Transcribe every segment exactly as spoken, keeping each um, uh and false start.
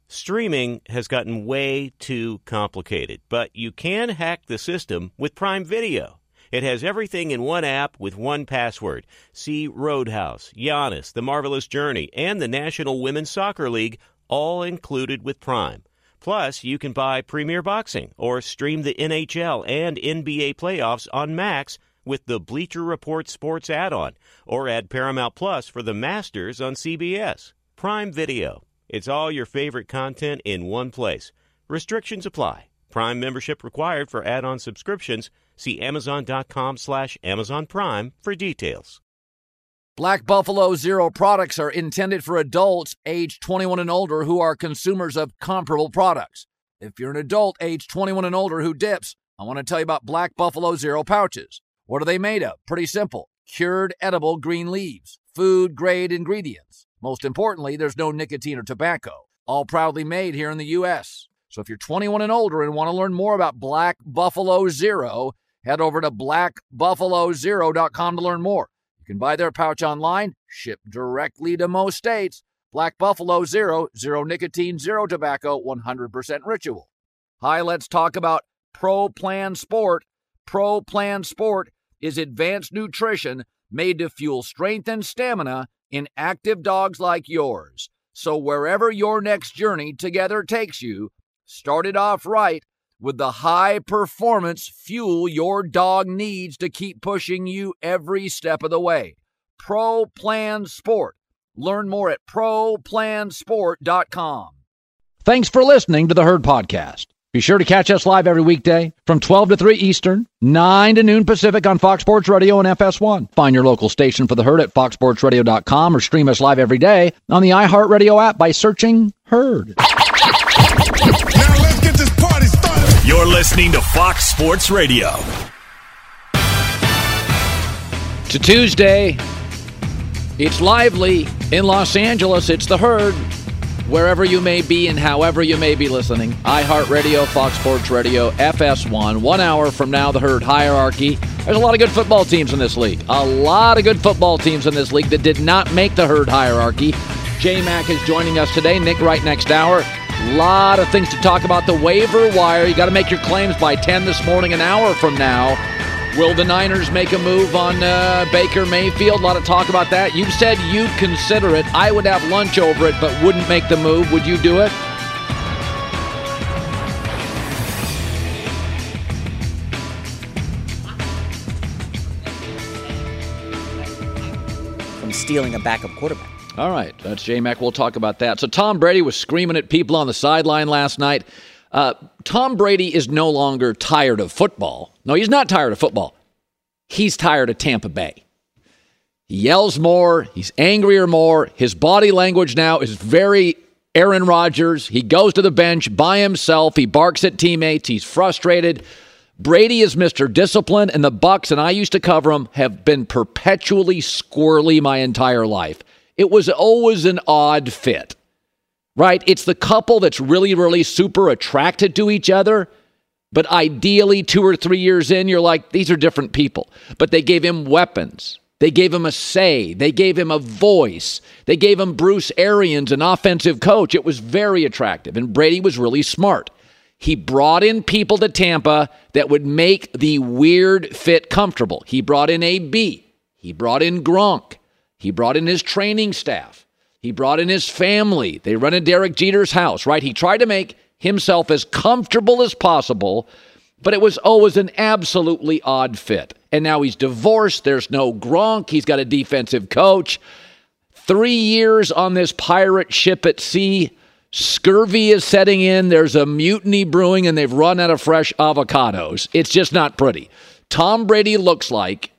Streaming has gotten way too complicated, but you can hack the system with Prime Video. It has everything in one app with one password. See Roadhouse, Giannis, The Marvelous Journey, and the National Women's Soccer League, all included with Prime. Plus, you can buy Premier Boxing or stream the N H L and N B A playoffs on Max with the Bleacher Report Sports add-on, or add Paramount Plus for the Masters on C B S. Prime Video. It's all your favorite content in one place. Restrictions apply. Prime membership required for add-on subscriptions. See Amazon.com slash Amazon Prime for details. Black Buffalo Zero products are intended for adults age twenty-one and older who are consumers of comparable products. If you're an adult age twenty-one and older who dips, I want to tell you about Black Buffalo Zero pouches. What are they made of? Pretty simple. Cured edible green leaves. Food-grade ingredients. Most importantly, there's no nicotine or tobacco. All proudly made here in the U S So if you're twenty-one and older and want to learn more about Black Buffalo Zero, head over to black buffalo zero dot com to learn more. You can buy their pouch online, shipped directly to most states. Black Buffalo Zero, zero nicotine, zero tobacco, one hundred percent ritual. Hi, let's talk about Pro Plan Sport. Pro Plan Sport is advanced nutrition made to fuel strength and stamina in active dogs like yours. So wherever your next journey together takes you, start it off right with the high-performance fuel your dog needs to keep pushing you every step of the way. Pro Plan Sport. Learn more at pro plan sport dot com. Thanks for listening to the Herd Podcast. Be sure to catch us live every weekday from twelve to three Eastern, nine to noon Pacific on Fox Sports Radio and F S one. Find your local station for the Herd at fox sports radio dot com or stream us live every day on the iHeartRadio app by searching Herd. Now let's get this party started. You're listening to Fox Sports Radio. To Tuesday, it's lively in Los Angeles. It's the Herd. Wherever you may be and however you may be listening, iHeartRadio, Fox Sports Radio, F S one. One hour from now, the Herd Hierarchy. There's a lot of good football teams in this league. A lot of good football teams in this league that did not make the Herd Hierarchy. J-Mac is joining us today. Nick right next hour. A lot of things to talk about. The waiver wire. You got to make your claims by ten this morning, an hour from now. Will the Niners make a move on uh, Baker Mayfield? A lot of talk about that. You said you'd consider it. I would have lunch over it, but wouldn't make the move. Would you do it? From stealing a backup quarterback. All right. That's J-Mac. We'll talk about that. So Tom Brady was screaming at people on the sideline last night. Uh, Tom Brady is no longer tired of football. No, he's not tired of football. He's tired of Tampa Bay. He yells more. He's angrier more. His body language now is very Aaron Rodgers. He goes to the bench by himself. He barks at teammates. He's frustrated. Brady is Mister Discipline, and the Bucs, and I used to cover them, have been perpetually squirrely my entire life. It was always an odd fit. Right? It's the couple that's really, really super attracted to each other. But ideally, two or three years in, you're like, these are different people. But they gave him weapons. They gave him a say. They gave him a voice. They gave him Bruce Arians, an offensive coach. It was very attractive. And Brady was really smart. He brought in people to Tampa that would make the weird fit comfortable. He brought in A B. He brought in Gronk. He brought in his training staff. He brought in his family. They run in Derek Jeter's house, right? He tried to make himself as comfortable as possible, but it was always an absolutely odd fit. And now he's divorced. There's no Gronk. He's got a defensive coach. Three years on this pirate ship at sea. Scurvy is setting in. There's a mutiny brewing, and they've run out of fresh avocados. It's just not pretty. Tom Brady looks like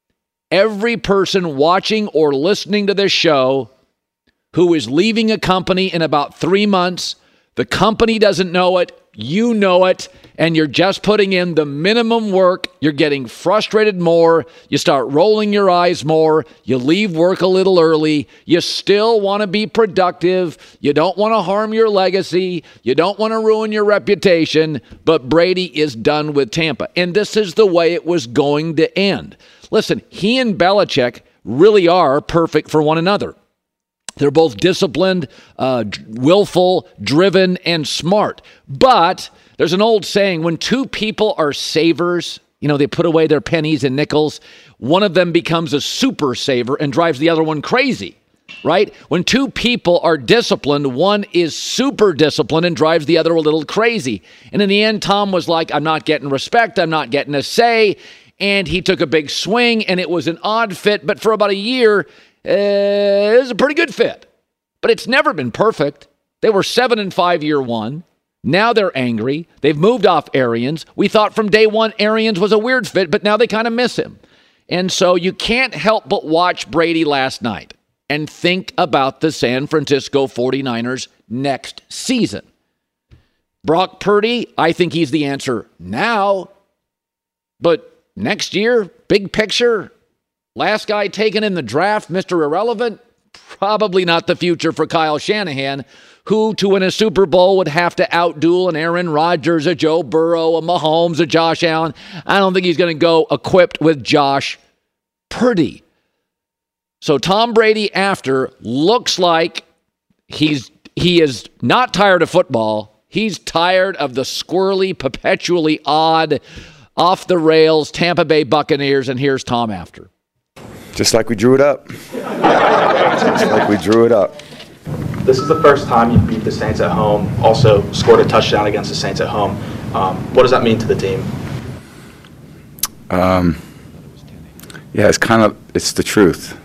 every person watching or listening to this show who is leaving a company in about three months. The company doesn't know it. You know it. And you're just putting in the minimum work. You're getting frustrated more. You start rolling your eyes more. You leave work a little early. You still want to be productive. You don't want to harm your legacy. You don't want to ruin your reputation. But Brady is done with Tampa. And this is the way it was going to end. Listen, he and Belichick really are perfect for one another. They're both disciplined, uh, willful, driven, and smart. But there's an old saying, when two people are savers, you know, they put away their pennies and nickels, one of them becomes a super saver and drives the other one crazy, right? When two people are disciplined, one is super disciplined and drives the other a little crazy. And in the end, Tom was like, I'm not getting respect, I'm not getting a say. And he took a big swing, and it was an odd fit. But for about a year, Uh, it was a pretty good fit, but it's never been perfect. They were seven and five year one. Now they're angry. They've moved off Arians. We thought from day one Arians was a weird fit, but now they kind of miss him. And so you can't help but watch Brady last night and think about the San Francisco forty-niners next season. Brock Purdy, I think he's the answer now, but next year, big picture, last guy taken in the draft, Mister Irrelevant, probably not the future for Kyle Shanahan, who to win a Super Bowl would have to outduel an Aaron Rodgers, a Joe Burrow, a Mahomes, a Josh Allen. I don't think he's going to go equipped with Josh Purdy. So Tom Brady after looks like he's he is not tired of football. He's tired of the squirrely, perpetually odd, off the rails Tampa Bay Buccaneers, and here's Tom after. Just like we drew it up. Just like we drew it up. This is the first time you beat the Saints at home, also scored a touchdown against the Saints at home. Um, what does that mean to the team? Um, yeah, it's kind of, it's the truth.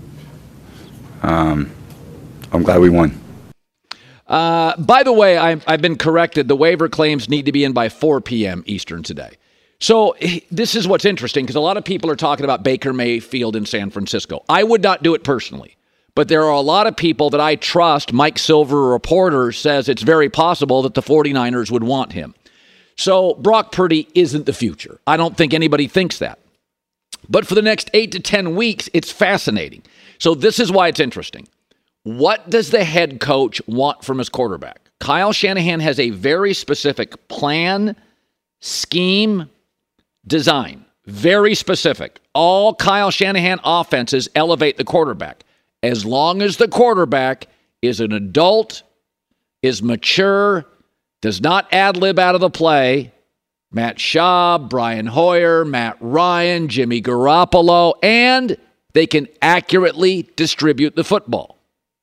Um, I'm glad we won. Uh, by the way, I've, I've been corrected. The waiver claims need to be in by four p.m. Eastern today. So this is what's interesting, because a lot of people are talking about Baker Mayfield in San Francisco. I would not do it personally, but there are a lot of people that I trust. Mike Silver, a reporter, says it's very possible that the forty-niners would want him. So Brock Purdy isn't the future. I don't think anybody thinks that. But for the next eight to ten weeks, it's fascinating. So this is why it's interesting. What does the head coach want from his quarterback? Kyle Shanahan has a very specific plan, scheme, design. Very specific. All Kyle Shanahan offenses elevate the quarterback. As long as the quarterback is an adult, is mature, does not ad-lib out of the play, Matt Schaub, Brian Hoyer, Matt Ryan, Jimmy Garoppolo, and they can accurately distribute the football.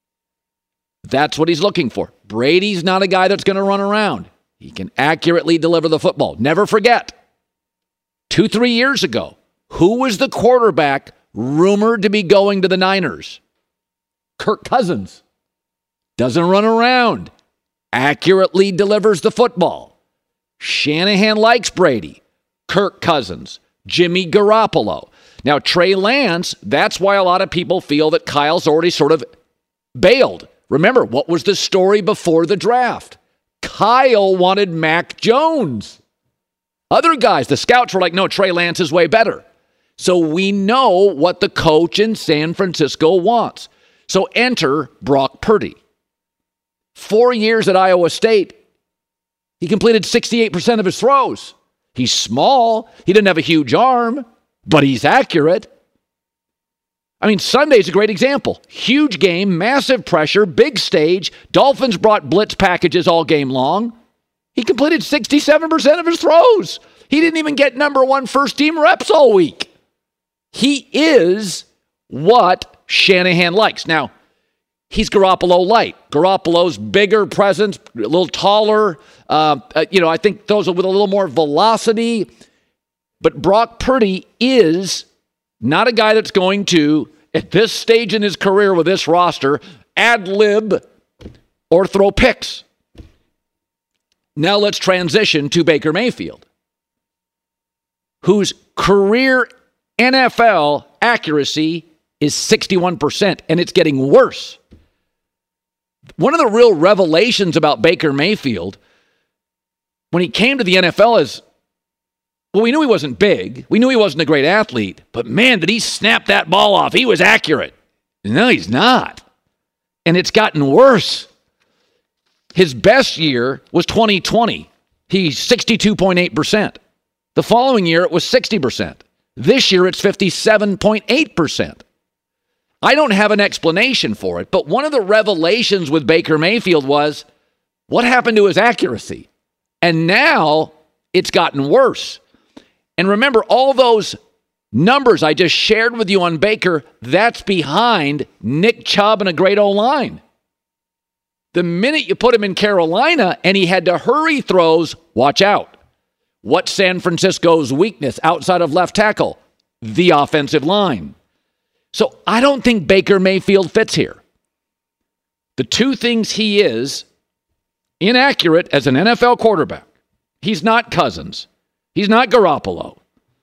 That's what he's looking for. Brady's not a guy that's going to run around. He can accurately deliver the football. Never forget, two, three years ago, who was the quarterback rumored to be going to the Niners? Kirk Cousins. Doesn't run around. Accurately delivers the football. Shanahan likes Brady. Kirk Cousins. Jimmy Garoppolo. Now, Trey Lance, that's why a lot of people feel that Kyle's already sort of bailed. Remember, what was the story before the draft? Kyle wanted Mac Jones. Other guys, the scouts were like, no, Trey Lance is way better. So we know what the coach in San Francisco wants. So enter Brock Purdy. Four years at Iowa State, he completed sixty-eight percent of his throws. He's small. He didn't have a huge arm, but he's accurate. I mean, Sunday's a great example. Huge game, massive pressure, big stage. Dolphins brought blitz packages all game long. He completed sixty-seven percent of his throws. He didn't even get number one first team reps all week. He is what Shanahan likes. Now, he's Garoppolo light. Garoppolo's bigger presence, a little taller. Uh, uh, you know, I think those are with a little more velocity. But Brock Purdy is not a guy that's going to, at this stage in his career with this roster, ad-lib or throw picks. Now let's transition to Baker Mayfield, whose career N F L accuracy is sixty-one percent, and it's getting worse. One of the real revelations about Baker Mayfield, when he came to the N F L, is, well, we knew he wasn't big. We knew he wasn't a great athlete. But, man, did he snap that ball off. He was accurate. No, he's not. And it's gotten worse. His best year was twenty twenty. He's sixty-two point eight percent. The following year, it was sixty percent. This year, it's fifty-seven point eight percent. I don't have an explanation for it, but one of the revelations with Baker Mayfield was what happened to his accuracy? And now it's gotten worse. And remember, all those numbers I just shared with you on Baker, that's behind Nick Chubb and a great O-line. The minute you put him in Carolina and he had to hurry throws, watch out. What's San Francisco's weakness outside of left tackle? The offensive line. So I don't think Baker Mayfield fits here. The two things he is, inaccurate as an N F L quarterback. He's not Cousins. He's not Garoppolo.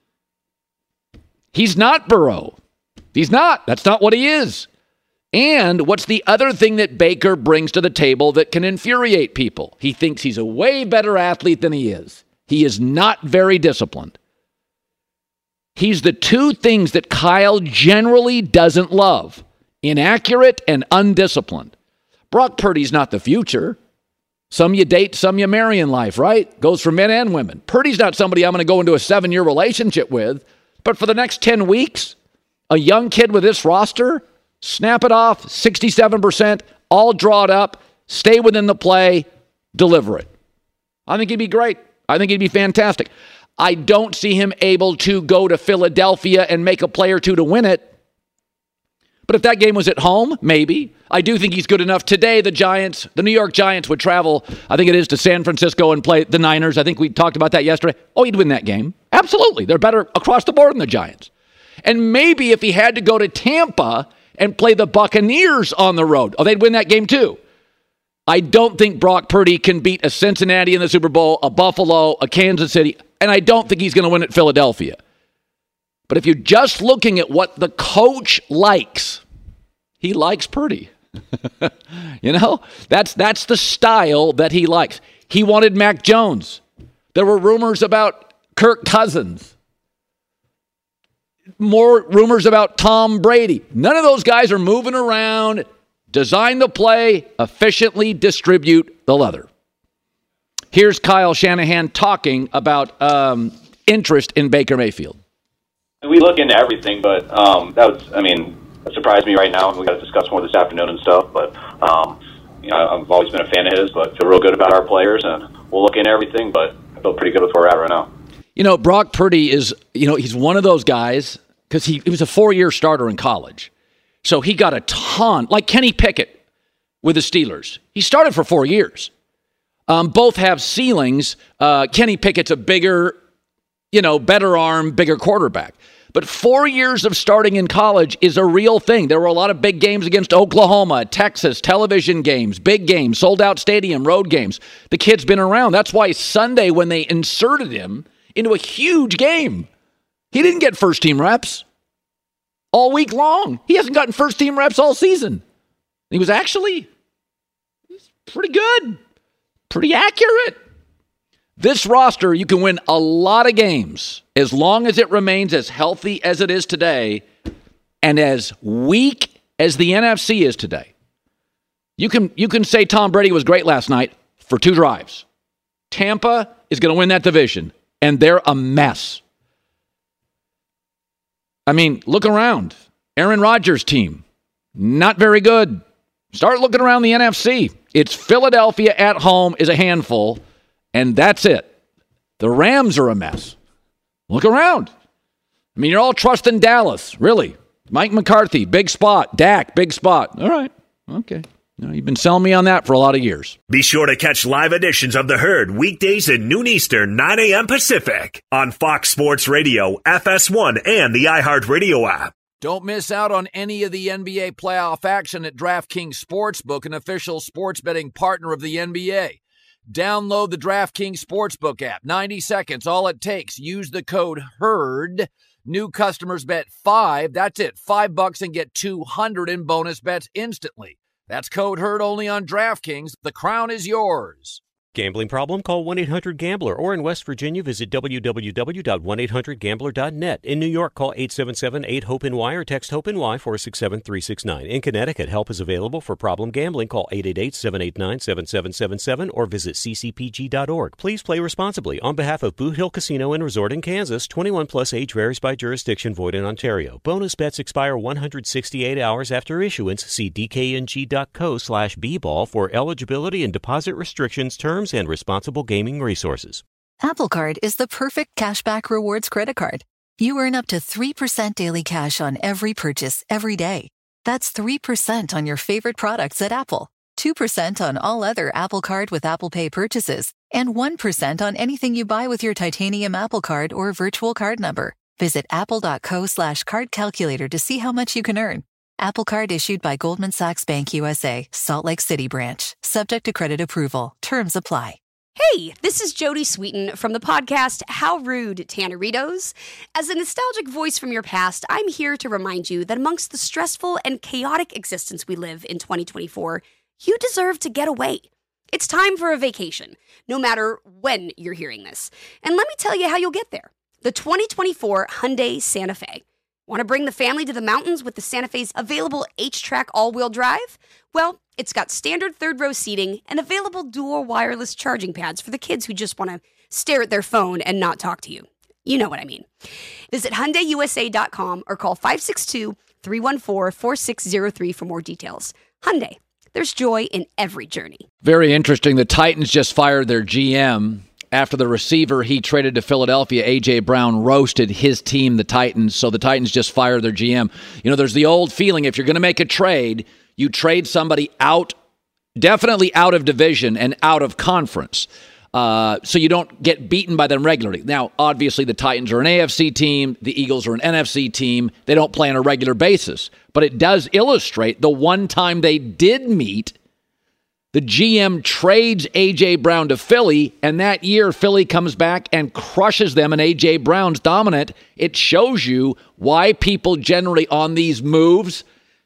He's not Burrow. He's not. That's not what he is. And what's the other thing that Baker brings to the table that can infuriate people? He thinks he's a way better athlete than he is. He is not very disciplined. He's the two things that Kyle generally doesn't love: inaccurate and undisciplined. Brock Purdy's not the future. Some you date, some you marry in life, right? Goes for men and women. Purdy's not somebody I'm going to go into a seven-year relationship with. But for the next ten weeks, a young kid with this roster, snap it off, sixty-seven percent, all drawn up, stay within the play, deliver it. I think he'd be great. I think he'd be fantastic. I don't see him able to go to Philadelphia and make a play or two to win it. But if that game was at home, maybe. I do think he's good enough. Today, the Giants, the New York Giants would travel, I think it is, to San Francisco and play the Niners. I think we talked about that yesterday. Oh, he'd win that game. Absolutely. They're better across the board than the Giants. And maybe if he had to go to Tampa and play the Buccaneers on the road, oh, they'd win that game too. I don't think Brock Purdy can beat a Cincinnati in the Super Bowl, a Buffalo, a Kansas City, and I don't think he's going to win at Philadelphia. But if you're just looking at what the coach likes, he likes Purdy. You know, that's that's the style that he likes. He wanted Mac Jones. There were rumors about Kirk Cousins. More rumors about Tom Brady. None of those guys are moving around. Design the play, efficiently distribute the leather. Here's Kyle Shanahan talking about um, interest in Baker Mayfield. We look into everything, but um, that was, I mean, that surprised me right now. We got to discuss more this afternoon and stuff, but um, you know, I've always been a fan of his, but feel real good about our players, and we'll look into everything, but I feel pretty good with where we're at right now. You know, Brock Purdy is, you know, he's one of those guys, because he, he was a four-year starter in college. So he got a ton, like Kenny Pickett with the Steelers. He started for four years. Um, both have ceilings. Uh, Kenny Pickett's a bigger, you know, better arm, bigger quarterback. But four years of starting in college is a real thing. There were a lot of big games against Oklahoma, Texas, television games, big games, sold-out stadium, road games. The kid's been around. That's why Sunday, when they inserted him into a huge game, he didn't get first-team reps all week long. He hasn't gotten first-team reps all season. He was actually pretty good, pretty accurate. This roster, you can win a lot of games as long as it remains as healthy as it is today and as weak as the N F C is today. You can, you can say Tom Brady was great last night for two drives. Tampa is going to win that division, and they're a mess. I mean, look around. Aaron Rodgers' team, not very good. Start looking around the N F C. It's Philadelphia at home is a handful, and that's it. The Rams are a mess. Look around. I mean, you're all trusting Dallas, really. Mike McCarthy, big spot. Dak, big spot. All right. Okay. You know, you've been selling me on that for a lot of years. Be sure to catch live editions of The Herd weekdays at noon Eastern, nine a.m. Pacific on Fox Sports Radio, F S one, and the iHeartRadio app. Don't miss out on any of the N B A playoff action at DraftKings Sportsbook, an official sports betting partner of the N B A. Download the DraftKings Sportsbook app. ninety seconds, all it takes. Use the code HERD. New customers bet five. That's it. Five bucks and get two hundred in bonus bets instantly. That's code HERD only on DraftKings. The crown is yours. Gambling problem? Call one eight hundred gambler, or in West Virginia, visit w w w dot one eight hundred gambler dot net. In New York, call eight seven seven eight hope N Y or text HOPE-NY four six seven three six nine. In Connecticut, help is available for problem gambling. Call eight eight eight seven eight nine seven seven seven seven or visit c c p g dot org. Please play responsibly. On behalf of Boot Hill Casino and Resort in Kansas, twenty-one plus age varies by jurisdiction, void in Ontario. Bonus bets expire one hundred sixty-eight hours after issuance. See d k n g dot co slash b ball for eligibility and deposit restrictions, terms, and responsible gaming resources. Apple Card is the perfect cashback rewards credit card. You earn up to three percent daily cash on every purchase every day. That's three percent on your favorite products at Apple, two percent on all other Apple Card with Apple Pay purchases, and one percent on anything you buy with your titanium Apple Card or virtual card number. Visit apple.co slash card calculator to see how much you can earn. Apple Card issued by Goldman Sachs Bank U S A, Salt Lake City branch. Subject to credit approval. Terms apply. Hey, this is Jodie Sweetin from the podcast How Rude, Tanneritos. As a nostalgic voice from your past, I'm here to remind you that amongst the stressful and chaotic existence we live in twenty twenty-four, you deserve to get away. It's time for a vacation, no matter when you're hearing this. And let me tell you how you'll get there. The twenty twenty-four Hyundai Santa Fe. Want to bring the family to the mountains with the Santa Fe's available H-Track all-wheel drive? Well, it's got standard third-row seating and available dual wireless charging pads for the kids who just want to stare at their phone and not talk to you. You know what I mean. Visit Hyundai U S A dot com or call five six two, three one four, four six zero three for more details. Hyundai, there's joy in every journey. Very interesting. The Titans just fired their G M. After the receiver he traded to Philadelphia, A J. Brown, roasted his team, the Titans. So the Titans just fired their G M. You know, there's the old feeling, if you're going to make a trade, you trade somebody out, definitely out of division and out of conference, uh, so you don't get beaten by them regularly. Now, obviously, the Titans are an A F C team. The Eagles are an N F C team. They don't play on a regular basis. But it does illustrate the one time they did meet, the G M trades A J. Brown to Philly, and that year Philly comes back and crushes them, and A J. Brown's dominant. It shows you why people generally on these moves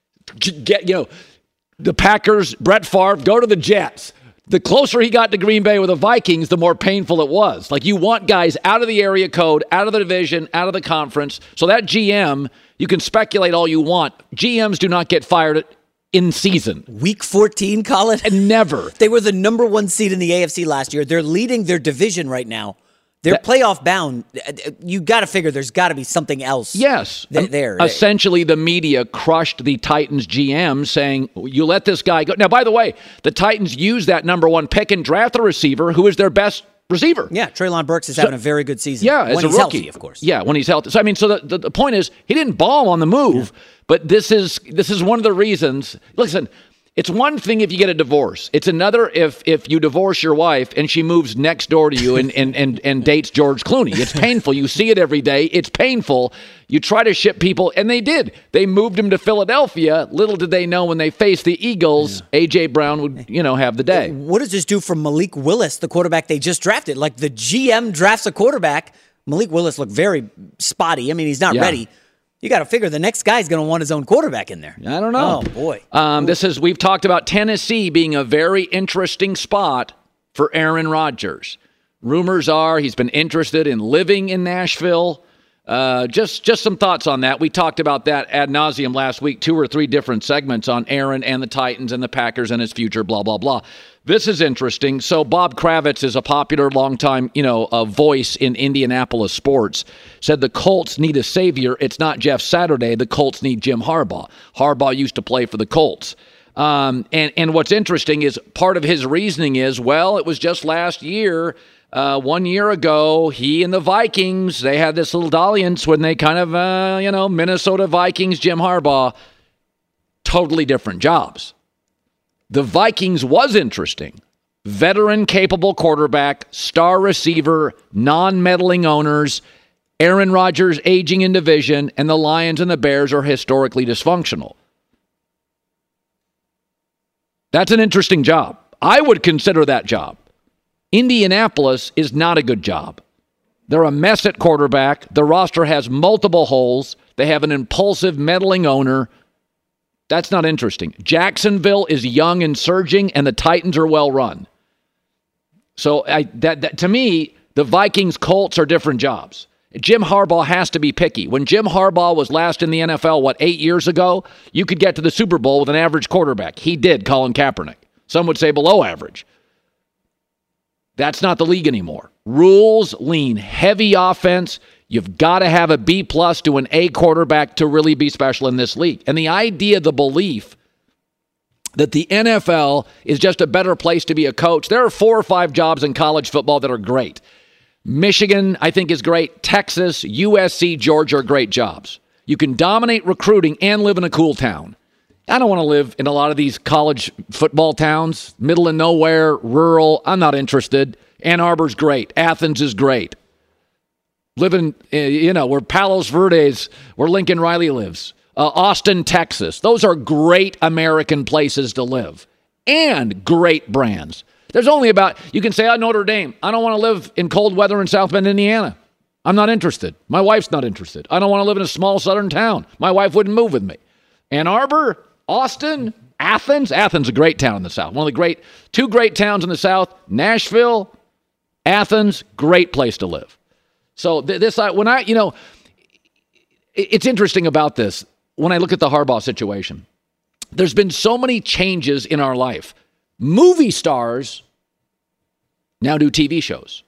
get, you know, the Packers, Brett Favre, go to the Jets. The closer he got to Green Bay with the Vikings, the more painful it was. Like, you want guys out of the area code, out of the division, out of the conference. So that G M, you can speculate all you want. G Ms do not get fired in season. Week fourteen, Colin? And never. They were the number one seed in the A F C last year. They're leading their division right now. They're that, playoff bound. You got to figure there's got to be something else. Yes. Th- there. Essentially, the media crushed the Titans G M, saying, you let this guy go. Now, by the way, the Titans used that number one pick and draft a receiver who is their best receiver. Yeah, Treylon Burks is so, having a very good season. Yeah, when as he's a rookie, healthy, of course. Yeah, when he's healthy. So I mean, so the, the, the point is, he didn't bomb on the move, yeah. but this is this is one of the reasons. Listen, it's one thing if you get a divorce. It's another if if you divorce your wife and she moves next door to you and and and, and dates George Clooney. It's painful. You see it every day. It's painful. You try to ship people, and they did. They moved him to Philadelphia. Little did they know when they faced the Eagles, yeah. A J. Brown would, you know, have the day. What does this do for Malik Willis, the quarterback they just drafted? Like, the G M drafts a quarterback. Malik Willis looked very spotty. I mean, he's not yeah. ready. You got to figure the next guy's going to want his own quarterback in there. I don't know. Oh, boy. Um, this is, we've talked about Tennessee being a very interesting spot for Aaron Rodgers. Rumors are he's been interested in living in Nashville. Uh, just, just some thoughts on that. We talked about that ad nauseum last week, two or three different segments on Aaron and the Titans and the Packers and his future, blah, blah, blah. This is interesting. So Bob Kravitz is a popular longtime, you know, uh, voice in Indianapolis sports. Said the Colts need a savior. It's not Jeff Saturday. The Colts need Jim Harbaugh. Harbaugh used to play for the Colts. Um, and, and what's interesting is part of his reasoning is, well, it was just last year, uh, one year ago, he and the Vikings, they had this little dalliance when they kind of, uh, you know, Minnesota Vikings, Jim Harbaugh, totally different jobs. The Vikings was interesting. Veteran-capable quarterback, star receiver, non-meddling owners, Aaron Rodgers aging in division, and the Lions and the Bears are historically dysfunctional. That's an interesting job. I would consider that job. Indianapolis is not a good job. They're a mess at quarterback. The roster has multiple holes. They have an impulsive, meddling owner. That's not interesting. Jacksonville is young and surging, and the Titans are well run. So I, that, that to me, the Vikings, Colts are different jobs. Jim Harbaugh has to be picky. When Jim Harbaugh was last in the N F L, what, eight years ago, you could get to the Super Bowl with an average quarterback. He did, Colin Kaepernick. Some would say below average. That's not the league anymore. Rules lean heavy offense. You've got to have a B plus to an A quarterback to really be special in this league. And the idea, the belief that the N F L is just a better place to be a coach. There are four or five jobs in college football that are great. Michigan, I think, is great. Texas, U S C, Georgia are great jobs. You can dominate recruiting and live in a cool town. I don't want to live in a lot of these college football towns, middle of nowhere, rural. I'm not interested. Ann Arbor's great. Athens is great. Living, you know, where Palos Verdes, where Lincoln Riley lives. Uh, Austin, Texas. Those are great American places to live and great brands. There's only about, you can say, oh, Notre Dame. I don't want to live in cold weather in South Bend, Indiana. I'm not interested. My wife's not interested. I don't want to live in a small southern town. My wife wouldn't move with me. Ann Arbor, Austin, Athens. Athens is a great town in the South. One of the great, two great towns in the South. Nashville, Athens, great place to live. So th- this, I, when I, you know, it, it's interesting about this. When I look at the Harbaugh situation, there's been so many changes in our life. Movie stars now do T V shows.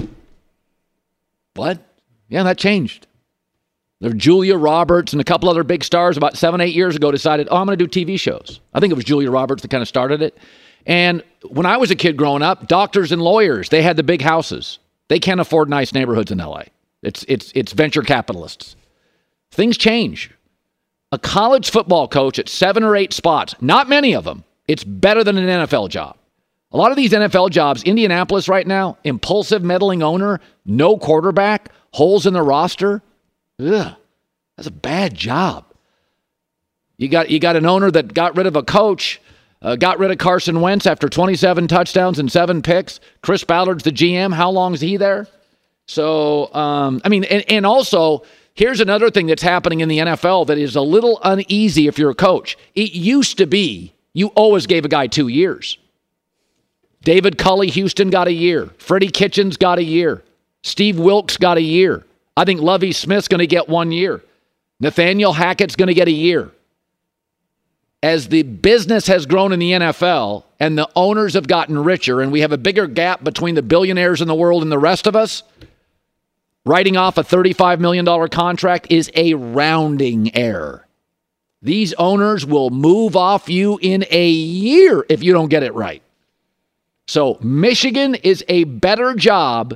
What? Yeah, that changed. There Julia Roberts and a couple other big stars about seven, eight years ago decided, oh, I'm going to do T V shows. I think it was Julia Roberts that kind of started it. And when I was a kid growing up, doctors and lawyers, they had the big houses. They can't afford nice neighborhoods in L A. It's it's it's venture capitalists. Things change. A college football coach at seven or eight spots, not many of them, it's better than an N F L job. A lot of these N F L jobs, Indianapolis right now, impulsive meddling owner, no quarterback, holes in the roster. Ugh, that's a bad job. You got you got an owner that got rid of a coach, uh, got rid of Carson Wentz after twenty-seven touchdowns and seven picks. Chris Ballard's the G M. How long is he there? So, um, I mean, and, and also, here's another thing that's happening in the N F L that is a little uneasy if you're a coach. It used to be you always gave a guy two years. David Culley, Houston, got a year. Freddie Kitchens got a year. Steve Wilkes got a year. I think Lovie Smith's going to get one year. Nathaniel Hackett's going to get a year. As the business has grown in the N F L and the owners have gotten richer and we have a bigger gap between the billionaires in the world and the rest of us, writing off a thirty-five million dollars contract is a rounding error. These owners will move off you in a year if you don't get it right. So Michigan is a better job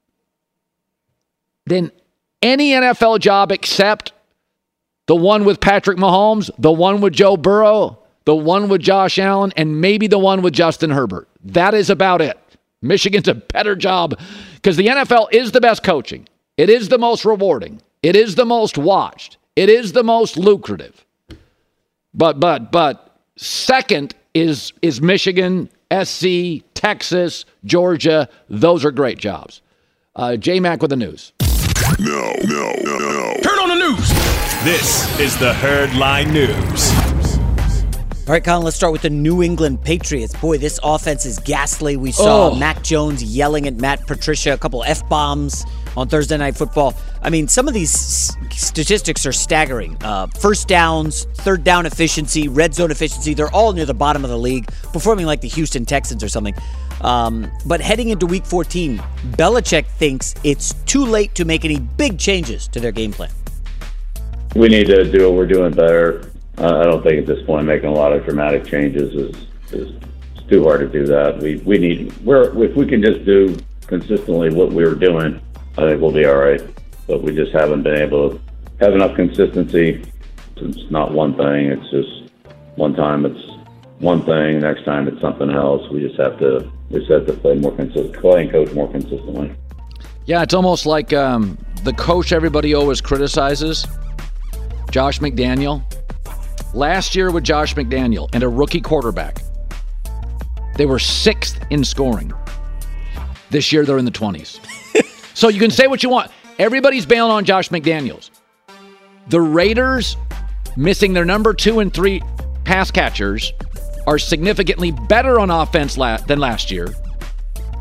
than any N F L job except the one with Patrick Mahomes, the one with Joe Burrow, the one with Josh Allen, and maybe the one with Justin Herbert. That is about it. Michigan's a better job because the N F L is the best coaching. It is the most rewarding. It is the most watched. It is the most lucrative. But, but, but second is, is Michigan, S C, Texas, Georgia. Those are great jobs. Uh, J-Mac with the news. No, no, no, no. Turn on the news. This is the Herd Line News. All right, Colin, let's start with the New England Patriots. Boy, this offense is ghastly. We saw oh. Mac Jones yelling at Matt Patricia, a couple F-bombs on Thursday Night Football. I mean, some of these s- statistics are staggering. Uh, first downs, third down efficiency, red zone efficiency, they're all near the bottom of the league, performing like the Houston Texans or something. Um, but heading into Week fourteen, Belichick thinks it's too late to make any big changes to their game plan. We need to do what we're doing better. Uh, I don't think at this point making a lot of dramatic changes is, is it's too hard to do that. We we need we're if we can just do consistently what we were doing, I think we'll be all right. But we just haven't been able to have enough consistency. It's not one thing. It's just one time it's one thing, next time it's something else. We just have to we just have to play more consistent, play and coach more consistently. Yeah, it's almost like um, the coach everybody always criticizes, Josh McDaniel. Last year with Josh McDaniel and a rookie quarterback, they were sixth in scoring. This year, they're in the twenties. So you can say what you want. Everybody's bailing on Josh McDaniels. The Raiders, missing their number two and three pass catchers, are significantly better on offense la- than last year.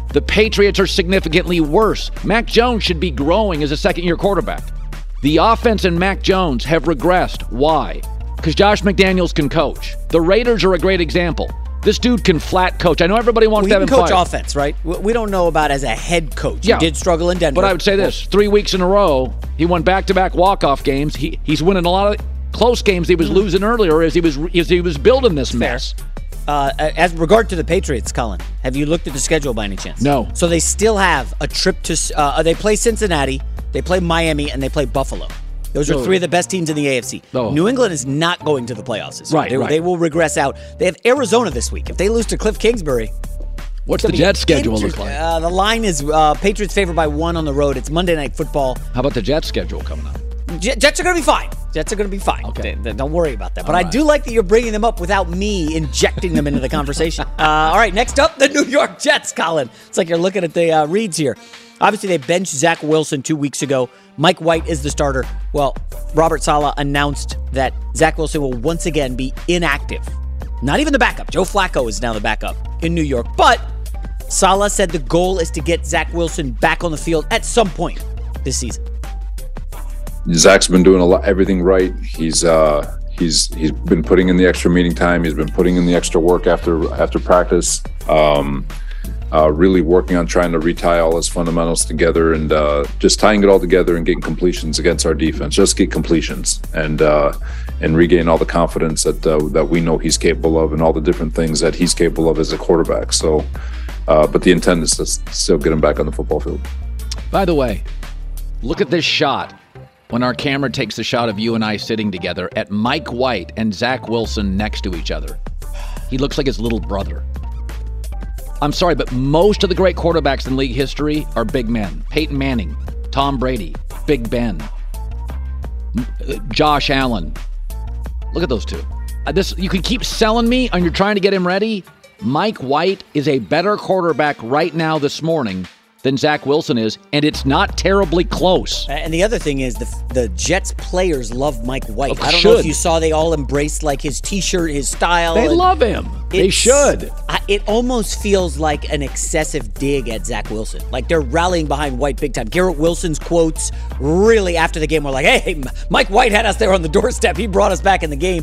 The Patriots are significantly worse. Mac Jones should be growing as a second-year quarterback. The offense and Mac Jones have regressed. Why? Because Josh McDaniels can coach. The Raiders are a great example. This dude can flat coach. I know everybody wants well, to have him coach fired. offense, right? We don't know about as a head coach. Yeah. He did struggle in Denver. But I would say this. Three weeks in a row, he won back-to-back walk-off games. He, he's winning a lot of close games he was mm-hmm. losing earlier as he was as he was building this Fair. mess. Uh, as regard to the Patriots, Colin, have you looked at the schedule by any chance? No. So they still have a trip to uh, – they play Cincinnati, they play Miami, and they play Buffalo. Those are oh. three of the best teams in the A F C. Oh. New England is not going to the playoffs this year. Right, they, right. they will regress out. They have Arizona this week. If they lose to Cliff Kingsbury – What's the Jets' schedule look like? Uh, the line is uh, Patriots favored by one on the road. It's Monday Night Football. How about the Jets' schedule coming up? Jets are going to be fine. Jets are going to be fine. Okay. They, they, don't worry about that. But all I right. do like that you're bringing them up without me injecting them into the conversation. uh, all right, next up, the New York Jets, Colin. It's like you're looking at the uh, reads here. Obviously, they benched Zach Wilson two weeks ago. Mike White is the starter. Well, Robert Saleh announced that Zach Wilson will once again be inactive. Not even the backup. Joe Flacco is now the backup in New York. But Saleh said the goal is to get Zach Wilson back on the field at some point this season. Zach's been doing a lot, everything right. He's uh, he's he's been putting in the extra meeting time. He's been putting in the extra work after after practice. Um, uh, really working on trying to retie all his fundamentals together and uh, just tying it all together and getting completions against our defense. Just get completions and uh, and regain all the confidence that uh, that we know he's capable of and all the different things that he's capable of as a quarterback. So, uh, but the intent is to still get him back on the football field. By the way, look at this shot. When our camera takes a shot of you and I sitting together at Mike White and Zach Wilson next to each other. He looks like his little brother. I'm sorry, but most of the great quarterbacks in league history are big men. Peyton Manning, Tom Brady, Big Ben, Josh Allen. Look at those two. Uh, this you can keep selling me and you're trying to get him ready. Mike White is a better quarterback right now this morning than Zach Wilson is, and it's not terribly close. And the other thing is the the Jets players love Mike White. Oh, I don't should. know if you saw they all embraced like his T-shirt, his style. They love him. They should. I, it almost feels like an excessive dig at Zach Wilson. Like they're rallying behind White big time. Garrett Wilson's quotes really after the game were like, hey, Mike White had us there on the doorstep. He brought us back in the game.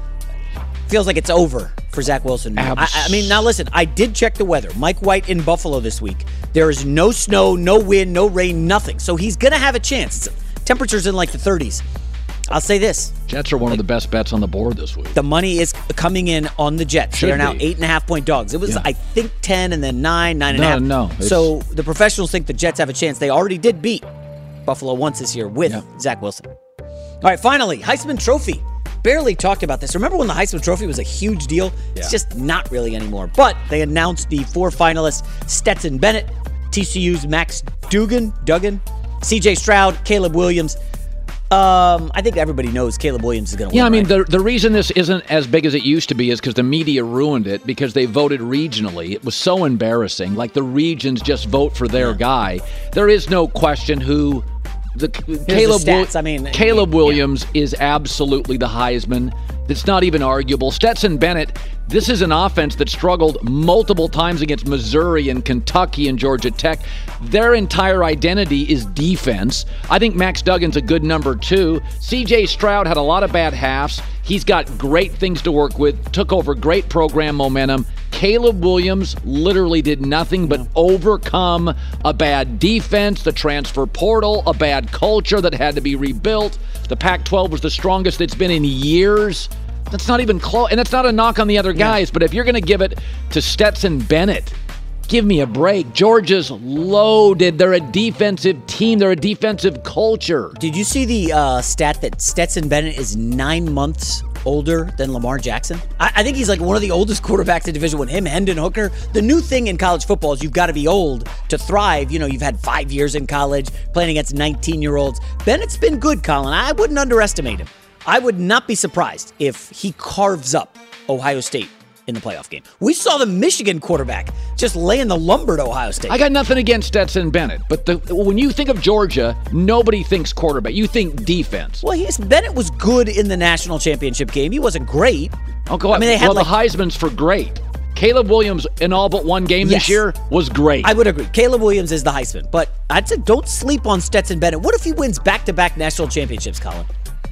Feels like it's over for Zach Wilson. I, I mean, now listen, I did check the weather. Mike White in Buffalo this week. There is no snow, no wind, no rain, nothing. So he's going to have a chance. Temperatures in like the thirties. I'll say this. Jets are one of the best bets on the board this week. The money is coming in on the Jets. Should they are now be. eight and a half point dogs. It was, Yeah. I think, ten and then nine, nine and No, a half. no, it's- So the professionals think the Jets have a chance. They already did beat Buffalo once this year with Yeah. Zach Wilson. All right, finally, Heisman Trophy. Barely talked about this. Remember when the Heisman Trophy was a huge deal? Yeah. It's just not really anymore. But they announced the four finalists: Stetson Bennett, T C U's Max Duggan, Duggan, C J Stroud, Caleb Williams. Um, I think everybody knows Caleb Williams is going to win. Yeah, I mean, right? the the reason this isn't as big as it used to be is because the media ruined it because they voted regionally. It was so embarrassing. Like the regions just vote for their Yeah. guy. There is no question who the Here's Caleb the Wil- stats. I mean, Caleb yeah. Williams is absolutely the Heisman. It's not even arguable. Stetson Bennett, this is an offense that struggled multiple times against Missouri and Kentucky and Georgia Tech. Their entire identity is defense. I think Max Duggan's a good number two. C J Stroud had a lot of bad halves. He's got great things to work with, took over great program momentum. Caleb Williams literally did nothing but overcome a bad defense, the transfer portal, a bad culture that had to be rebuilt. The Pac twelve was the strongest it's been in years. That's not even close. And that's not a knock on the other guys, but if you're going to give it to Stetson Bennett, give me a break. Georgia's loaded. They're a defensive team. They're a defensive culture. Did you see the uh, stat that Stetson Bennett is nine months older than Lamar Jackson? I, I think he's like one of the oldest quarterbacks in Division One. Him, Hendon Hooker. The new thing in college football is you've got to be old to thrive. You know, you've had five years in college playing against nineteen-year-olds. Bennett's been good, Colin. I wouldn't underestimate him. I would not be surprised if he carves up Ohio State in the playoff game. We saw the Michigan quarterback just laying the lumber to Ohio State. I got nothing against Stetson Bennett, but the, when you think of Georgia, nobody thinks quarterback. You think defense. Well, he's, Bennett was good in the national championship game. He wasn't great. Oh, go I mean, they had well, like, the Heisman's for great. Caleb Williams in all but one game Yes. this year was great. I would agree. Caleb Williams is the Heisman, but I'd say don't sleep on Stetson Bennett. What if he wins back-to-back national championships, Colin?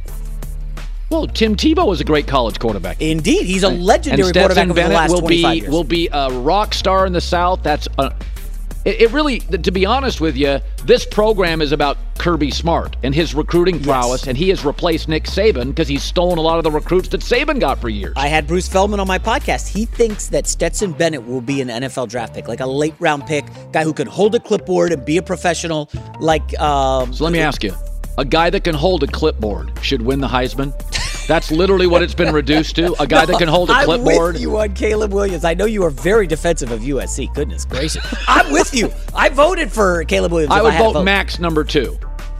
Well, Tim Tebow was a great college quarterback. Indeed, he's a legendary and Stetson quarterback over Bennett the last will twenty-five be, years. will be a rock star in the South. That's a, it, it really, to be honest with you, this program is about Kirby Smart and his recruiting prowess, and he has replaced Nick Saban because he's stolen a lot of the recruits that Saban got for years. I had Bruce Feldman on my podcast. He thinks that Stetson Bennett will be an N F L draft pick, like a late round pick, guy who can hold a clipboard and be a professional. Like, um, so let me ask you, a guy that can hold a clipboard should win the Heisman? That's literally what it's been reduced to. A guy no, that can hold a I'm clipboard. with you on Caleb Williams. I know you are very defensive of U S C. Goodness gracious. I'm with you. I voted for Caleb Williams. I if would I had vote, vote Max number two.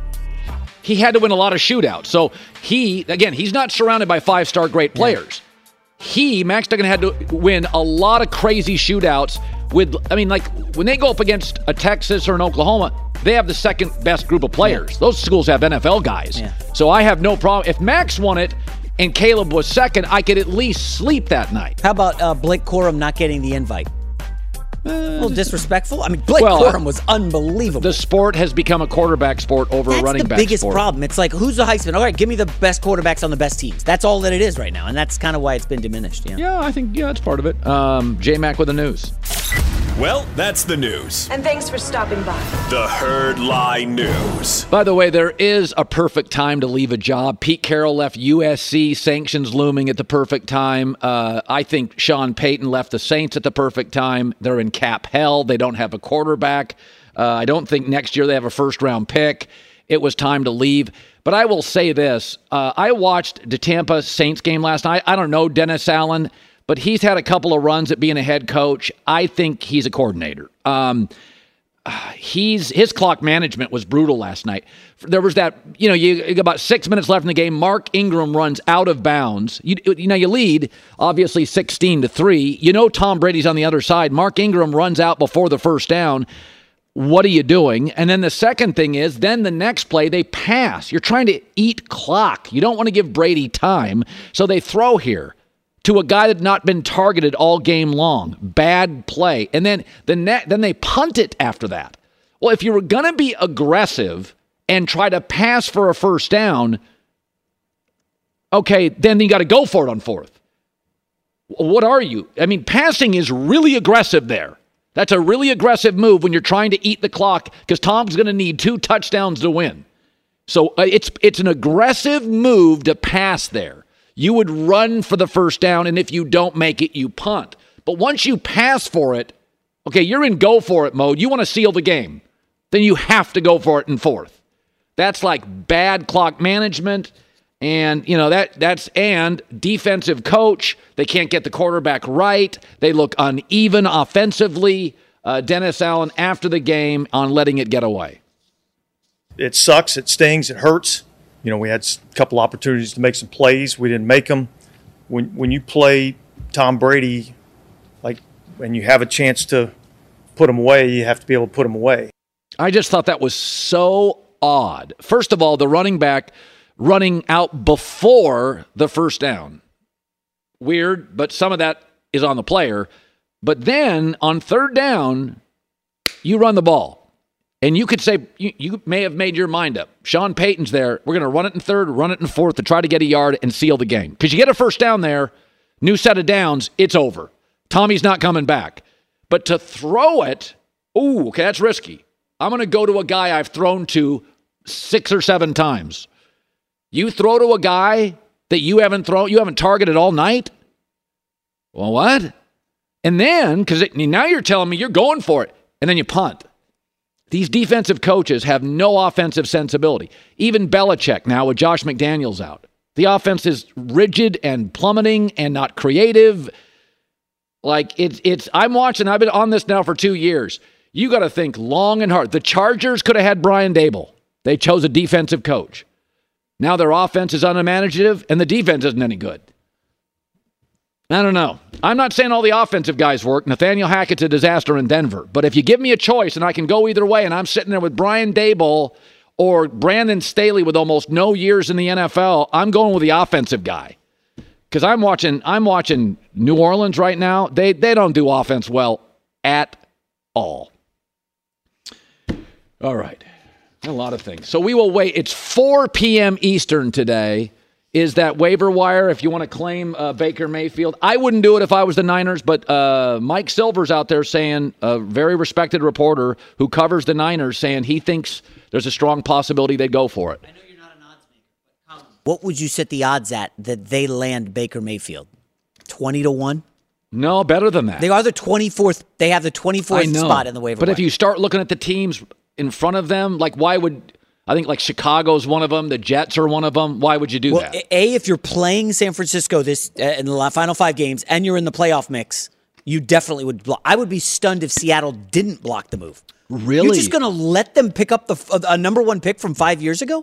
He had to win a lot of shootouts. So he, again, he's not surrounded by five-star great players. Yeah. He, Max Duggan, had to win a lot of crazy shootouts with, I mean, like, when they go up against a Texas or an Oklahoma, they have the second best group of players. Yeah. Those schools have N F L guys. Yeah. So I have no problem. If Max won it and Caleb was second, I could at least sleep that night. How about uh, Blake Corum not getting the invite? Uh, a little disrespectful. I mean, Blake well, Corum was unbelievable. The sport has become a quarterback sport over that's a running back sport. back That's the biggest sport. problem. It's like, who's the Heisman? All right, give me the best quarterbacks on the best teams. That's all that it is right now, and that's kind of why it's been diminished. Yeah, yeah I think, yeah, that's part of it. Um, J-Mac with the news. Well, that's the news. And thanks for stopping by. The Herd Lie News. By the way, there is a perfect time to leave a job. Pete Carroll left U S C, sanctions looming at the perfect time. Uh, I think Sean Payton left the Saints at the perfect time. They're in cap hell. They don't have a quarterback. Uh, I don't think next year they have a first-round pick. It was time to leave. But I will say this. Uh, I watched the Tampa Saints game last night. I don't know Dennis Allen, but he's had a couple of runs at being a head coach. I think he's a coordinator. Um, he's his clock management was brutal last night. There was that, you know, you, you got about six minutes left in the game. Mark Ingram runs out of bounds. You, you know, you lead obviously sixteen to three. You know Tom Brady's on the other side. Mark Ingram runs out before the first down. What are you doing? And then the second thing is, then the next play, they pass. You're trying to eat clock. You don't want to give Brady time, so they throw here to a guy that's not been targeted all game long. Bad play. And then the net, then they punt it after that. Well, if you were going to be aggressive and try to pass for a first down, okay, then you got to go for it on fourth. What are you? I mean, passing is really aggressive there. That's a really aggressive move when you're trying to eat the clock because Tom's going to need two touchdowns to win. So uh, it's it's an aggressive move to pass there. You would run for the first down, and if you don't make it, you punt. But once you pass for it, okay, you're in go-for-it mode. You want to seal the game. Then you have to go for it in fourth. That's like bad clock management, and, you know, that that's and defensive coach. They can't get the quarterback right. They look uneven offensively. Uh, Dennis Allen after the game on letting it get away. It sucks. It stings. It hurts. You know, we had a couple opportunities to make some plays. We didn't make them. When when you play Tom Brady, like, and you have a chance to put him away, you have to be able to put him away. I just thought that was so odd. First of all, the running back running out before the first down. Weird, but some of that is on the player. But then on third down, you run the ball. And you could say, you, you may have made your mind up. Sean Payton's there. We're going to run it in third, run it in fourth to try to get a yard and seal the game. Because you get a first down there, new set of downs, it's over. Tommy's not coming back. But to throw it, ooh, okay, that's risky. I'm going to go to a guy I've thrown to six or seven times. You throw to a guy that you haven't thrown, you haven't targeted all night? Well, what? And then, because now you're telling me you're going for it, and then you punt. These defensive coaches have no offensive sensibility. Even Belichick now with Josh McDaniels out. The offense is rigid and plummeting and not creative. Like, it's, it's, I'm watching, I've been on this now for two years. You got to think long and hard. The Chargers could have had Brian Daboll. They chose a defensive coach. Now their offense is unimaginative and the defense isn't any good. I don't know. I'm not saying all the offensive guys work. Nathaniel Hackett's a disaster in Denver. But if you give me a choice and I can go either way and I'm sitting there with Brian Daboll or Brandon Staley with almost no years in the N F L, I'm going with the offensive guy. Because I'm watching I'm watching New Orleans right now. They they don't do offense well at all. All right. A lot of things. So we will wait. It's four p.m. Eastern today. Is that waiver wire if you want to claim uh, Baker Mayfield? I wouldn't do it if I was the Niners, but uh, Mike Silver's out there saying, a very respected reporter who covers the Niners, saying he thinks there's a strong possibility they'd go for it. I know you're not an odds maker, but what would you set the odds at that they land Baker Mayfield? twenty to one? No, better than that. They are the twenty-fourth. They have the twenty-fourth spot in the waiver But wire. if you start looking at the teams in front of them, like why would... I think like Chicago's one of them. The Jets are one of them. Why would you do well, that? A, if you're playing San Francisco this uh, in the final five games and you're in the playoff mix, you definitely would block. I would be stunned if Seattle didn't block the move. Really? You're just going to let them pick up the a number one pick from five years ago?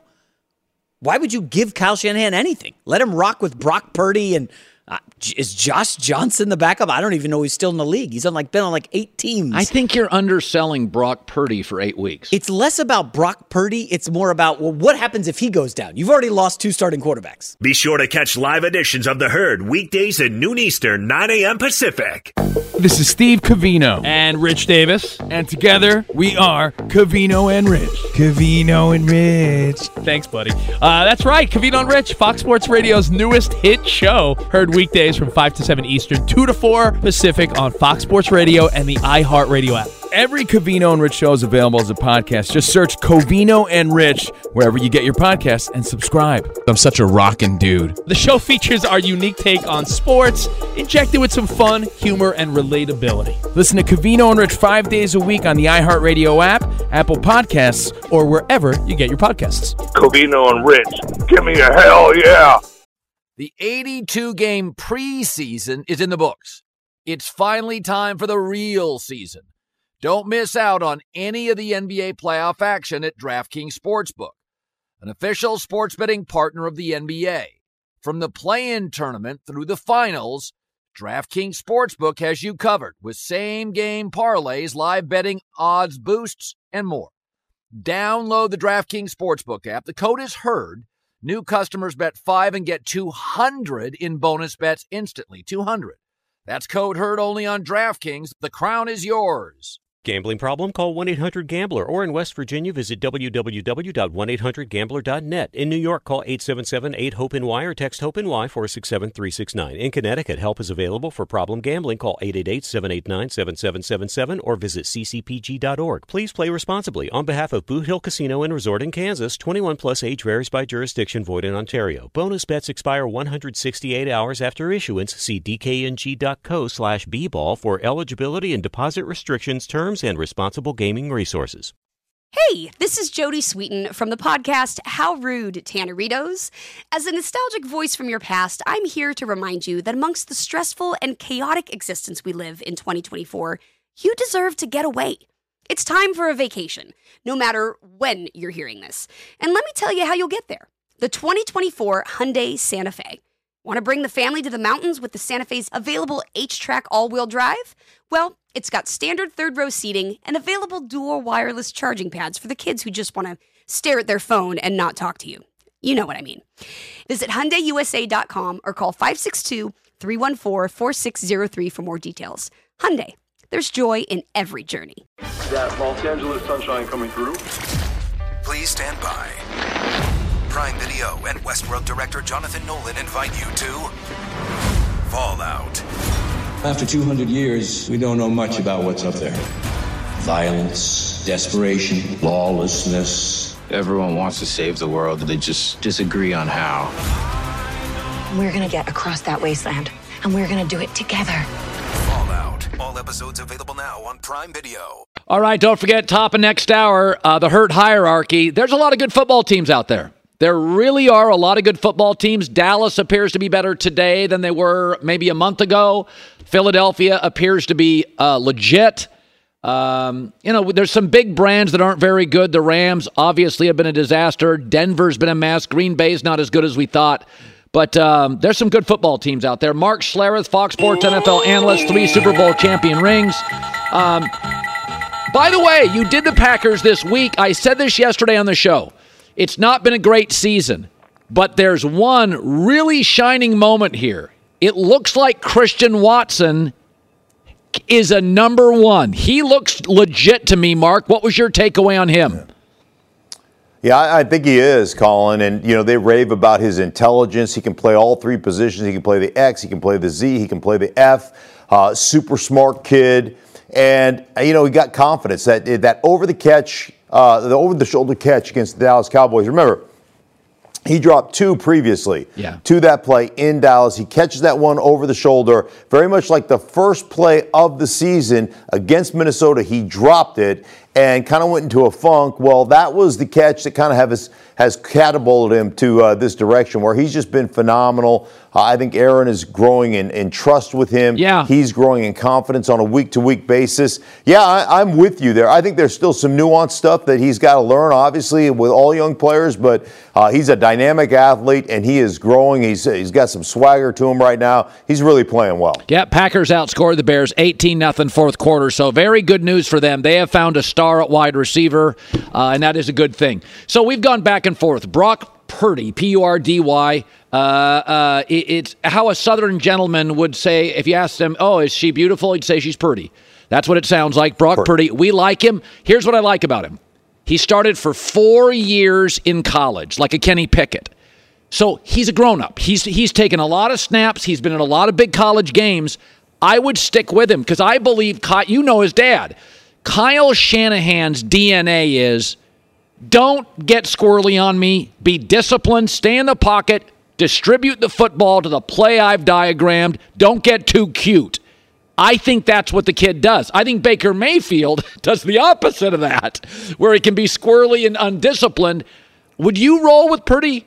Why would you give Kyle Shanahan anything? Let him rock with Brock Purdy and uh, is Josh Johnson the backup? I don't even know he's still in the league. He's on like been on like eight teams. I think you're underselling Brock Purdy for eight weeks. It's less about Brock Purdy. It's more about, well, what happens if he goes down? You've already lost two starting quarterbacks. Be sure to catch live editions of The Herd weekdays at noon Eastern, nine a.m. Pacific. This is Steve Covino and Rich Davis, and together we are Covino and Rich. Covino and Rich. Thanks, buddy. Uh, that's right, Covino and Rich, Fox Sports Radio's newest hit show. Heard weekdays from five to seven Eastern, two to four Pacific on Fox Sports Radio and the iHeartRadio app. Every Covino and Rich show is available as a podcast. Just search Covino and Rich wherever you get your podcasts and subscribe. I'm such a rockin' dude. The show features our unique take on sports, injected with some fun, humor, and relatability. Listen to Covino and Rich five days a week on the iHeartRadio app, Apple Podcasts, or wherever you get your podcasts. Covino and Rich, give me a hell yeah. The eighty-two game preseason is in the books. It's finally time for the real season. Don't miss out on any of the N B A playoff action at DraftKings Sportsbook, an official sports betting partner of the N B A. From the play-in tournament through the finals, DraftKings Sportsbook has you covered with same-game parlays, live betting, odds boosts, and more. Download the DraftKings Sportsbook app. The code is HERD. New customers bet five and get two hundred in bonus bets instantly. two hundred. That's code HERD only on DraftKings. The crown is yours. Gambling problem? Call one eight hundred gambler, or in West Virginia, visit w w w dot one eight hundred gambler dot net. In New York, call eight seven seven eight hope N Y or text HOPE-NY four six seven three six nine. In Connecticut, help is available for problem gambling. Call eight eight eight seven eight nine seven seven seven seven or visit c c p g dot org. Please play responsibly. On behalf of Boot Hill Casino and Resort in Kansas, twenty-one plus age varies by jurisdiction, void in Ontario. Bonus bets expire one hundred sixty-eight hours after issuance. See d k n g dot co slash b ball for eligibility and deposit restrictions, terms, and responsible gaming resources. Hey, this is Jody Sweeten from the podcast How Rude, Tanneritos. As a nostalgic voice from your past, I'm here to remind you that amongst the stressful and chaotic existence we live in twenty twenty-four, you deserve to get away. It's time for a vacation, no matter when you're hearing this. And let me tell you how you'll get there. The twenty twenty-four Hyundai Santa Fe. Want to bring the family to the mountains with the Santa Fe's available H-Track all-wheel drive? Well, it's got standard third-row seating and available dual wireless charging pads for the kids who just want to stare at their phone and not talk to you. You know what I mean. Visit Hyundai U S A dot com or call five six two, three one four, four six zero three for more details. Hyundai, there's joy in every journey. That Los Angeles sunshine coming through. Please stand by. Prime Video and Westworld director Jonathan Nolan invite you to Fallout. After two hundred years, we don't know much about what's up there. Violence, desperation, lawlessness. Everyone wants to save the world, they just disagree on how. We're gonna get across that wasteland, and we're gonna do it together. Fallout. All episodes available now on Prime Video. All right, don't forget, top of next hour, uh, the Hurt Hierarchy. There's a lot of good football teams out there. There really are a lot of good football teams. Dallas appears to be better today than they were maybe a month ago. Philadelphia appears to be uh, legit. Um, you know, there's some big brands that aren't very good. The Rams obviously have been a disaster. Denver's been a mess. Green Bay's not as good as we thought. But um, there's some good football teams out there. Mark Schlereth, Fox Sports N F L analyst, three Super Bowl champion rings. Um, by the way, you did the Packers this week. I said this yesterday on the show. It's not been a great season, but there's one really shining moment here. it looks like Christian Watson is a number one. He looks legit to me, Mark. What was your takeaway on him? Yeah, I, I think he is, Colin. And, you know, they rave about his intelligence. He can play all three positions. He can play the X, he can play the Z, he can play the F. Uh, super smart kid. And, you know, he got confidence. That that over-the-catch, uh, the over-the-shoulder catch against the Dallas Cowboys. Remember, he dropped two previously yeah. to that play in Dallas. He catches that one over the shoulder, very much like the first play of the season against Minnesota. He dropped it and kind of went into a funk. Well, that was the catch that kind of have his, has catapulted him to uh, this direction where he's just been phenomenal. Uh, I think Aaron is growing in, in trust with him. Yeah. He's growing in confidence on a week-to-week basis. Yeah, I, I'm with you there. I think there's still some nuanced stuff that he's got to learn, obviously, with all young players, but uh, he's a dynamic athlete, and he is growing. He's He's got some swagger to him right now. He's really playing well. Yeah, Packers outscored the Bears eighteen nothing fourth quarter, so very good news for them. They have found a star at wide receiver, uh, and that is a good thing. So we've gone back and forth. Brock Purdy, P U R D Y. Uh, uh, it, it's how a Southern gentleman would say, if you asked him, oh, is she beautiful? He'd say she's pretty. That's what it sounds like. Brock Purdy. We like him. Here's what I like about him. He started for four years in college, like a Kenny Pickett. So he's a grown-up. He's, he's taken a lot of snaps. He's been in a lot of big college games. I would stick with him because I believe, you know his dad, Kyle Shanahan's D N A is don't get squirrely on me, be disciplined, stay in the pocket, distribute the football to the play I've diagrammed, don't get too cute. I think that's what the kid does. I think Baker Mayfield does the opposite of that, where he can be squirrely and undisciplined. Would you roll with Purdy?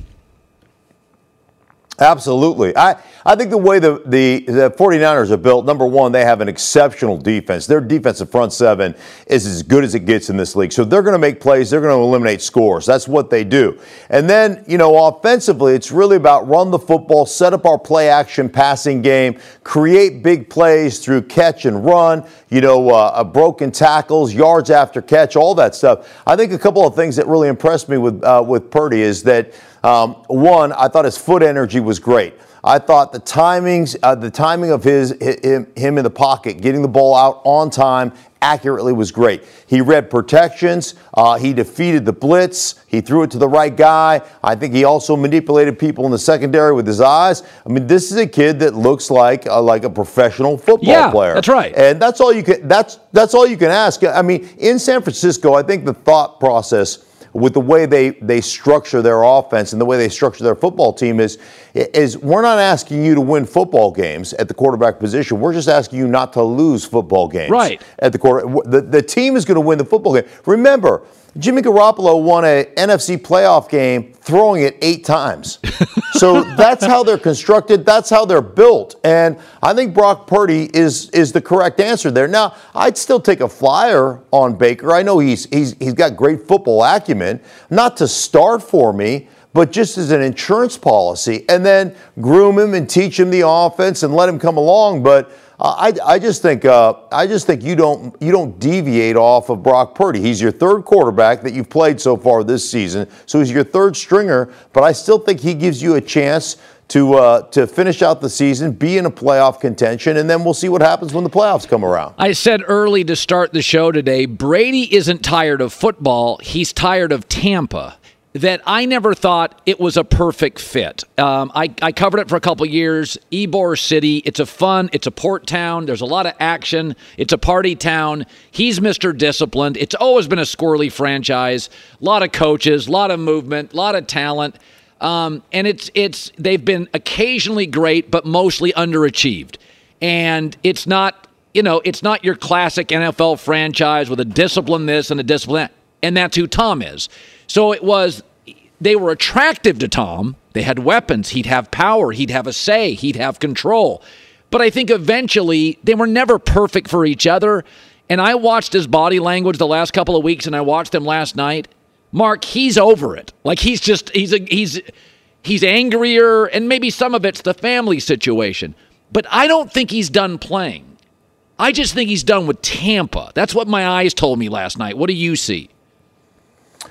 Absolutely. I, I think the way the, the, the 49ers are built, number one, they have an exceptional defense. Their defensive front seven is as good as it gets in this league. So they're going to make plays. They're going to eliminate scores. That's what they do. And then, you know, offensively, it's really about run the football, set up our play action passing game, create big plays through catch and run, you know, uh, broken tackles, yards after catch, all that stuff. I think a couple of things that really impressed me with, uh, with Purdy is that, um, one, I thought his foot energy was great. I thought the timings, uh, the timing of his him, him in the pocket, getting the ball out on time, accurately was great. He read protections. Uh, he defeated the blitz. He threw it to the right guy. I think he also manipulated people in the secondary with his eyes. I mean, this is a kid that looks like uh, like a professional football yeah, player. That's right. And that's all you can. That's that's all you can ask. I mean, in San Francisco, I think the thought process with the way they, they structure their offense and the way they structure their football team is, is we're not asking you to win football games at the quarterback position. We're just asking you not to lose football games. Right. At the quarter. The, the team is going to win the football game. Remember, Jimmy Garoppolo won a N F C playoff game throwing it eight times. So that's how they're constructed. That's how they're built. And I think Brock Purdy is is the correct answer there. Now, I'd still take a flyer on Baker. I know he's he's he's got great football acumen, not to start for me, but just as an insurance policy, and then groom him and teach him the offense and let him come along. But Uh, I, I just think uh, I just think you don't you don't deviate off of Brock Purdy. He's your third quarterback that you've played so far this season, so he's your third stringer. But I still think he gives you a chance to uh, to finish out the season, be in a playoff contention, and then we'll see what happens when the playoffs come around. I said early to start the show today, Brady isn't tired of football; he's tired of Tampa. That I never thought it was a perfect fit. Um, I, I covered it for a couple years. Ybor City, it's a fun, it's a port town. There's a lot of action. It's a party town. He's Mister Disciplined. It's always been a squirrely franchise. A lot of coaches, a lot of movement, a lot of talent. Um, and it's it's they've been occasionally great, but mostly underachieved. And it's not, you know, it's not your classic N F L franchise with a discipline this and a discipline that. And that's who Tom is. So it was, they were attractive to Tom. They had weapons. He'd have power. He'd have a say. He'd have control. But I think eventually they were never perfect for each other. And I watched his body language the last couple of weeks, and I watched him last night. Mark, he's over it. Like he's just, he's a, he's he's angrier, and maybe some of it's the family situation. But I don't think he's done playing. I just think he's done with Tampa. That's what my eyes told me last night. What do you see?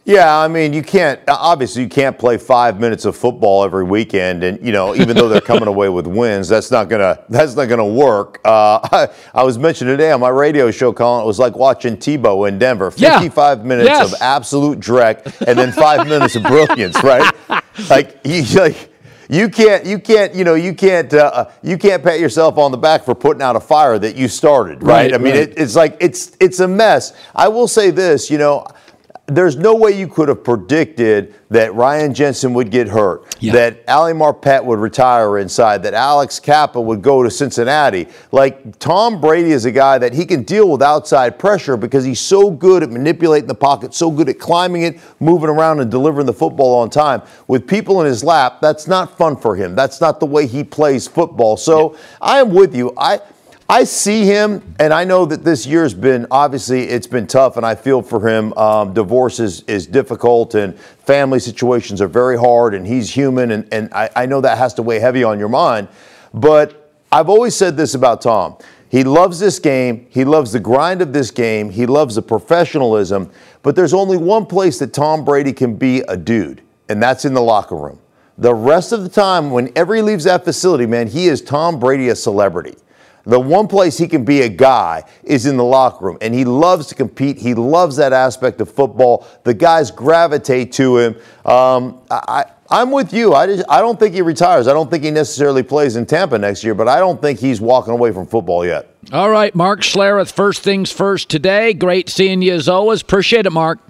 Yeah, I mean, you can't, obviously, you can't play five minutes of football every weekend. And, you know, even though they're coming away with wins, that's not going to, that's not going to work. Uh, I, I was mentioning today on my radio show, Colin, it was like watching Tebow in Denver. fifty-five yeah. minutes yes. of absolute dreck and then five minutes of brilliance, right? Like, you, like, you can't, you can't, you know, you can't, uh, you can't pat yourself on the back for putting out a fire that you started, right? right I mean, right. It, it's like, it's, it's a mess. I will say this, you know, there's no way you could have predicted that Ryan Jensen would get hurt, yeah. that Ali Marpet would retire inside, that Alex Kappa would go to Cincinnati. Like, Tom Brady is a guy that he can deal with outside pressure because he's so good at manipulating the pocket, so good at climbing it, moving around, and delivering the football on time. With people in his lap, that's not fun for him. That's not the way he plays football. So yeah. I am with you. I I see him, and I know that this year's been, obviously, it's been tough, and I feel for him. Um, divorce is, is difficult, and family situations are very hard, and he's human, and, and I, I know that has to weigh heavy on your mind. But I've always said this about Tom. He loves this game. He loves the grind of this game. He loves the professionalism. But there's only one place that Tom Brady can be a dude, and that's in the locker room. The rest of the time, whenever he leaves that facility, man, he is Tom Brady, a celebrity. The one place he can be a guy is in the locker room, and he loves to compete. He loves that aspect of football. The guys gravitate to him. Um, I, I'm with you. I, just, I don't think he retires. I don't think he necessarily plays in Tampa next year, but I don't think he's walking away from football yet. All right, Mark Schlereth, first things first today. Great seeing you as always. Appreciate it, Mark.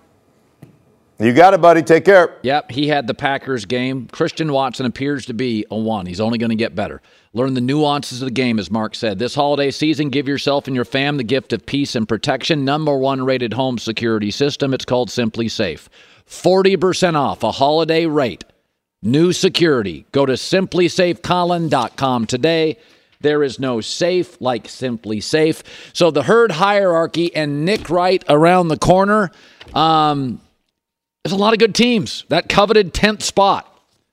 You got it, buddy. Take care. Yep, he had the Packers game. Christian Watson appears to be a one. He's only going to get better. Learn the nuances of the game, as Mark said. This holiday season, give yourself and your fam the gift of peace and protection. Number one rated home security system. It's called Simply Safe. forty percent off a holiday rate. New security. Go to simply safe colin dot com today. There is no safe like Simply Safe. So the herd hierarchy and Nick Wright around the corner. Um, there's a lot of good teams. That coveted tenth spot.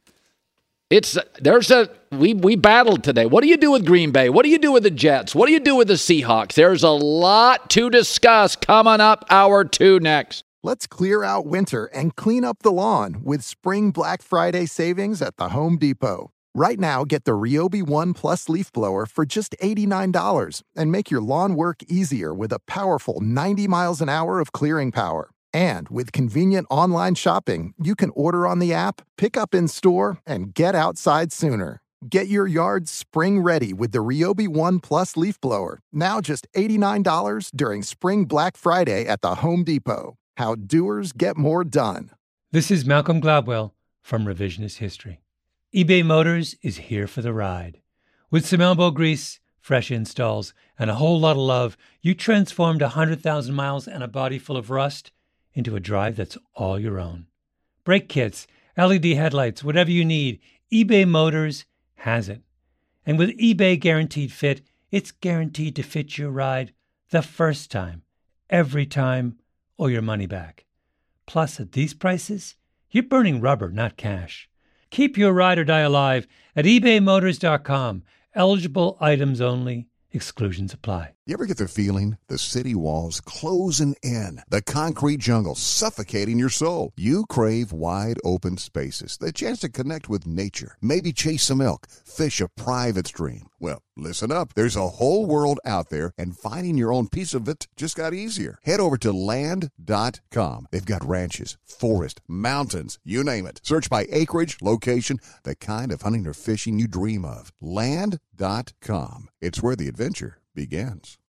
It's there's a we we battled today. What do you do with Green Bay? What do you do with the Jets? What do you do with the Seahawks? There's a lot to discuss coming up. Hour two next. Let's clear out winter and clean up the lawn with Spring Black Friday savings at the Home Depot. Right now, get the Ryobi One Plus leaf blower for just eighty-nine dollars and make your lawn work easier with a powerful ninety miles an hour of clearing power. And with convenient online shopping, you can order on the app, pick up in store, and get outside sooner. Get your yard spring ready with the Ryobi One Plus leaf blower. Now just eighty-nine dollars during Spring Black Friday at the Home Depot. How doers get more done. This is Malcolm Gladwell from Revisionist History. eBay Motors is here for the ride. With some elbow grease, fresh installs, and a whole lot of love, you transformed one hundred thousand miles and a body full of rust into a drive that's all your own. Brake kits, L E D headlights, whatever you need, eBay Motors has it. And with eBay Guaranteed Fit, it's guaranteed to fit your ride the first time, every time, or your money back. Plus, at these prices, you're burning rubber, not cash. Keep your ride or die alive at ebay motors dot com. Eligible items only. Exclusions apply. You ever get the feeling the city walls closing in, the concrete jungle suffocating your soul? You crave wide open spaces, the chance to connect with nature, maybe chase some elk, fish a private stream. Well, listen up. There's a whole world out there, and finding your own piece of it just got easier. Head over to land dot com. They've got ranches, forest, mountains, you name it. Search by acreage, location, the kind of hunting or fishing you dream of. land dot com. It's where the adventure begins.